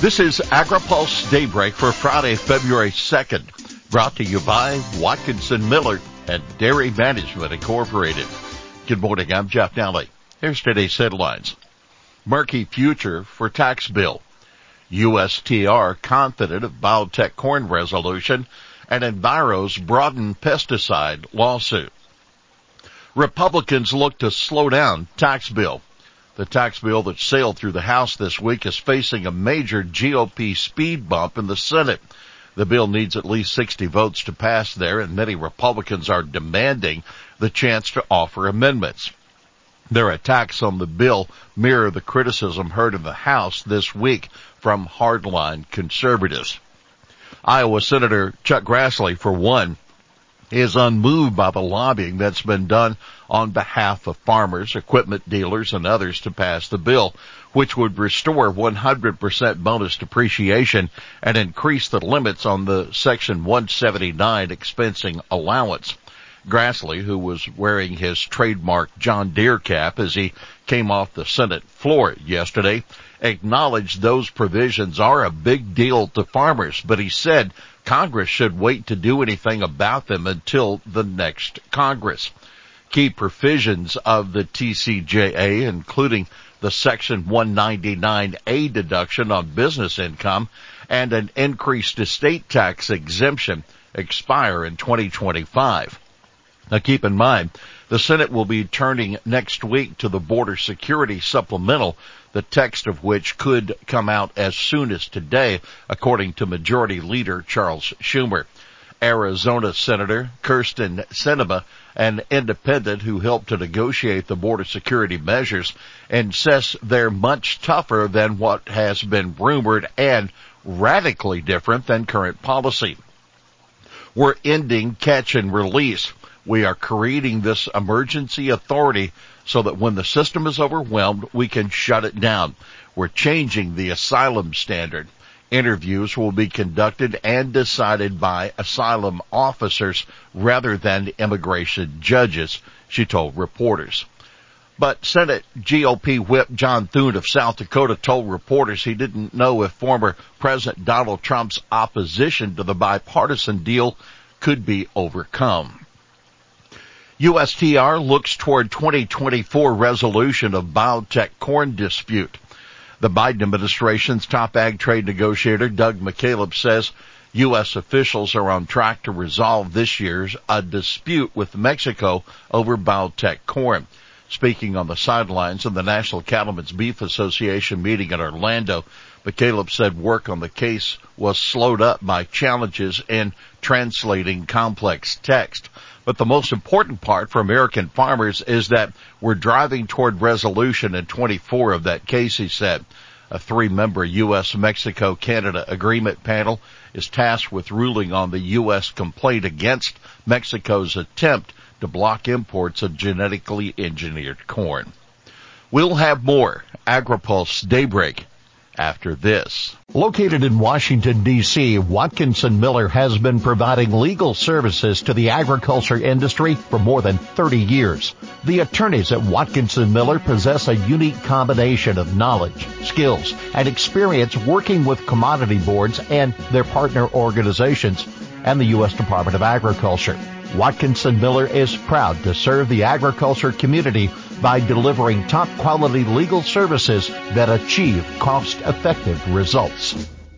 This is AgriPulse Daybreak for Friday, February 2nd, brought to you by Watkinson Miller and Dairy Management Incorporated. Good morning, I'm Jeff Nally. Here's today's headlines. Murky future for tax bill. USTR confident of biotech corn resolution, and Enviro's broadened pesticide lawsuit. Republicans look to slow down tax bill. The tax bill that sailed through the House this week is facing a major GOP speed bump in the Senate. The bill needs at least 60 votes to pass there, and many Republicans are demanding the chance to offer amendments. Their attacks on the bill mirror the criticism heard in the House this week from hardline conservatives. Iowa Senator Chuck Grassley, for one, is unmoved by the lobbying that's been done on behalf of farmers, equipment dealers, and others to pass the bill, which would restore 100% bonus depreciation and increase the limits on the Section 179 expensing allowance. Grassley, who was wearing his trademark John Deere cap as he came off the Senate floor yesterday, acknowledged those provisions are a big deal to farmers, but he said Congress should wait to do anything about them until the next Congress. Key provisions of the TCJA, including the Section 199A deduction on business income and an increased estate tax exemption, expire in 2025. Now keep in mind, the Senate will be turning next week to the border security supplemental, the text of which could come out as soon as today, according to Majority Leader Charles Schumer. Arizona Senator Kyrsten Sinema, an independent who helped to negotiate the border security measures, insists they're much tougher than what has been rumored and radically different than current policy. We're ending catch and release. We are creating this emergency authority so that when the system is overwhelmed, we can shut it down. We're changing the asylum standard. Interviews will be conducted and decided by asylum officers rather than immigration judges, she told reporters. But Senate GOP Whip John Thune of South Dakota told reporters he didn't know if former President Donald Trump's opposition to the bipartisan deal could be overcome. USTR looks toward 2024 resolution of biotech corn dispute. The Biden administration's top ag trade negotiator, Doug McCaleb, says U.S. officials are on track to resolve this year's dispute with Mexico over biotech corn. Speaking on the sidelines of the National Cattlemen's Beef Association meeting in Orlando, McCaleb said work on the case was slowed up by challenges in translating complex text. But the most important part for American farmers is that we're driving toward resolution in 24 of that case, he said. A 3-member U.S.-Mexico-Canada agreement panel is tasked with ruling on the U.S. complaint against Mexico's attempt to block imports of genetically engineered corn. We'll have more AgriPulse Daybreak after this. Located in Washington, D.C., Watkinson Miller has been providing legal services to the agriculture industry for more than 30 years. The attorneys at Watkinson Miller possess a unique combination of knowledge, skills, and experience working with commodity boards and their partner organizations and the U.S. Department of Agriculture. Watkinson Miller is proud to serve the agriculture community by delivering top-quality legal services that achieve cost-effective results.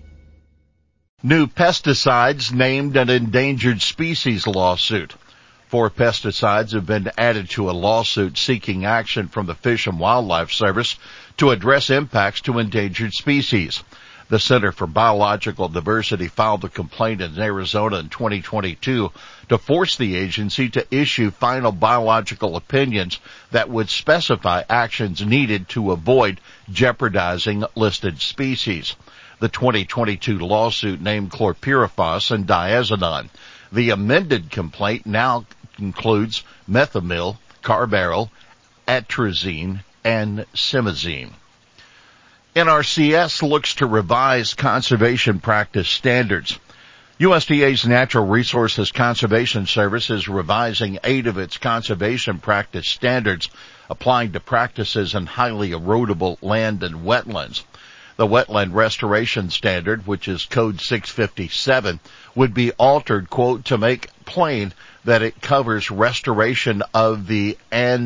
New pesticides named an endangered species lawsuit. 4 pesticides have been added to a lawsuit seeking action from the Fish and Wildlife Service to address impacts to endangered species. The Center for Biological Diversity filed a complaint in Arizona in 2022 to force the agency to issue final biological opinions that would specify actions needed to avoid jeopardizing listed species. The 2022 lawsuit named chlorpyrifos and diazinon. The amended complaint now includes methomyl, carbaryl, atrazine, and simazine. NRCS looks to revise conservation practice standards. USDA's Natural Resources Conservation Service is revising 8 of its conservation practice standards applying to practices in highly erodible land and wetlands. The wetland restoration standard, which is code 657, would be altered, quote, to make plain that it covers restoration of the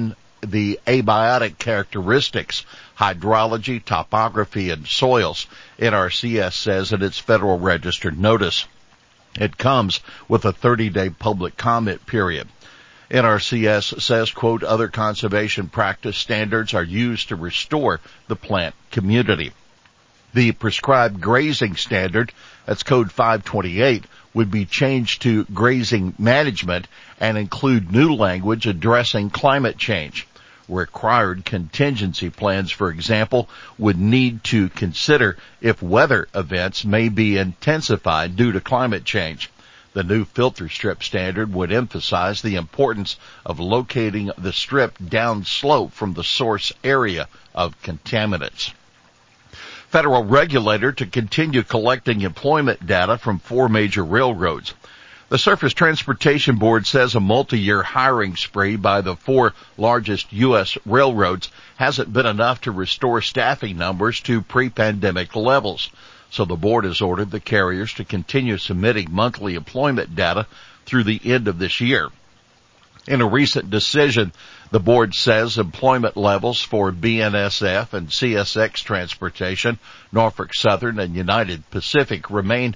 abiotic characteristics, hydrology, topography, and soils, NRCS says in its Federal Registered notice. It comes with a 30-day public comment period. NRCS says, quote, other conservation practice standards are used to restore the plant community. The prescribed grazing standard, that's code 528, would be changed to grazing management and include new language addressing climate change. Required contingency plans, for example, would need to consider if weather events may be intensified due to climate change. The new filter strip standard would emphasize the importance of locating the strip downslope from the source area of contaminants. Federal regulator to continue collecting employment data from 4 major railroads. The Surface Transportation Board says a multi-year hiring spree by the 4 largest U.S. railroads hasn't been enough to restore staffing numbers to pre-pandemic levels. So the board has ordered the carriers to continue submitting monthly employment data through the end of this year. In a recent decision, the board says employment levels for BNSF and CSX Transportation, Norfolk Southern, and United Pacific remain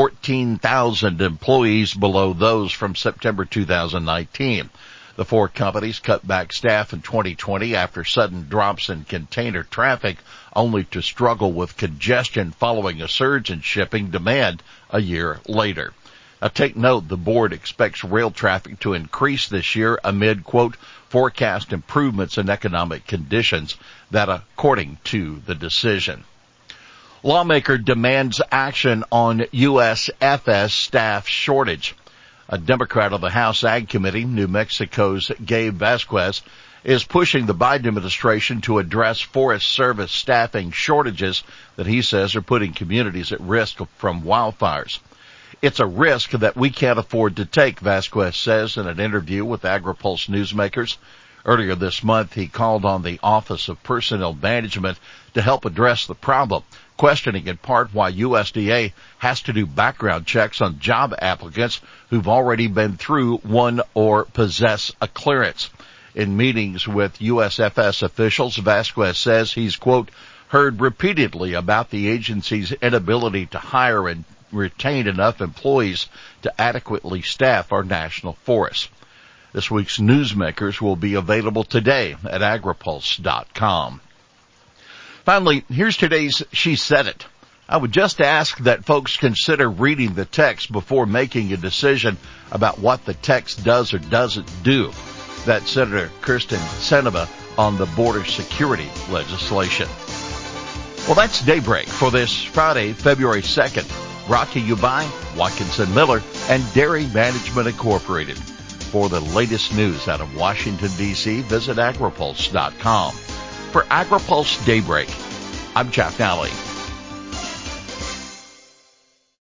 14,000 employees below those from September 2019. The 4 companies cut back staff in 2020 after sudden drops in container traffic, only to struggle with congestion following a surge in shipping demand a year later. Now take note, the board expects rail traffic to increase this year amid, quote, forecast improvements in economic conditions, that according to the decision. Lawmaker demands action on USFS staff shortage. A Democrat of the House Ag Committee, New Mexico's Gabe Vasquez, is pushing the Biden administration to address Forest Service staffing shortages that he says are putting communities at risk from wildfires. It's a risk that we can't afford to take, Vasquez says in an interview with AgriPulse Newsmakers. Earlier this month, he called on the Office of Personnel Management to help address the problem, questioning in part why USDA has to do background checks on job applicants who've already been through one or possess a clearance. In meetings with USFS officials, Vasquez says he's, quote, heard repeatedly about the agency's inability to hire and retain enough employees to adequately staff our national forests. This week's Newsmakers will be available today at agripulse.com. Finally, here's today's She Said It. I would just ask that folks consider reading the text before making a decision about what the text does or doesn't do. That's Senator Kyrsten Sinema on the border security legislation. Well, that's Daybreak for this Friday, February 2nd. Brought to you by Watkinson Miller and Dairy Management Incorporated. For the latest news out of Washington, D.C., visit agripulse.com. For AgriPulse Daybreak, I'm Jeff Nally.